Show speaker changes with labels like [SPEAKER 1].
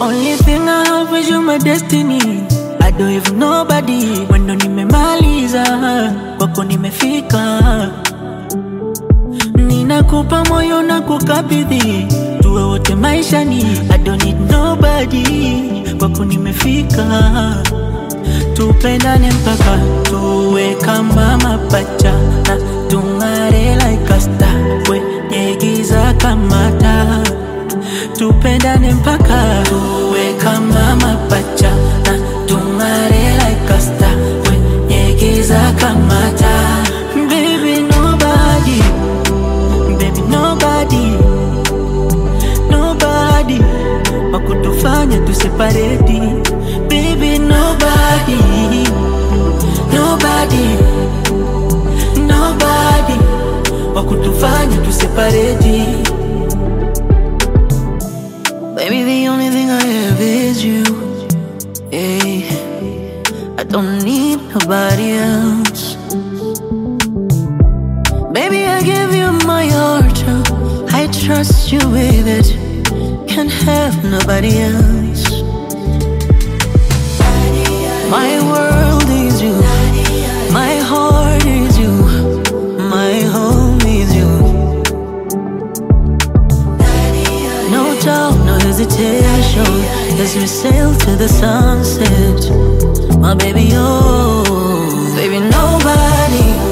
[SPEAKER 1] Only thing I have is you, my destiny. I don't even nobody. Mwendo nimemaliza, kwako nimefika. Ninakupa moyo na kukabidhi, tuwe wote maishani. I don't need nobody, kwako nimefika. Tupendane mpaka tuwe kama mapacha, na tung'are like a star kwenye giza kama taa. Tupendane mpaka tuwe kama mapacha, na tung'are like a star kwenye giza kama taa. Baby nobody, baby nobody, nobody wakutufanya tuseparate. Baby nobody, nobody, nobody wakutufanya tuseparate. Baby, the only thing I have is you. Hey, I don't need nobody else. Baby, I give you my heart, I trust you with it. Can't have nobody else. My world is you, my heart is you, my home is you. No doubt, no hesitation, as we sail to the sunset. My baby, oh, baby, nobody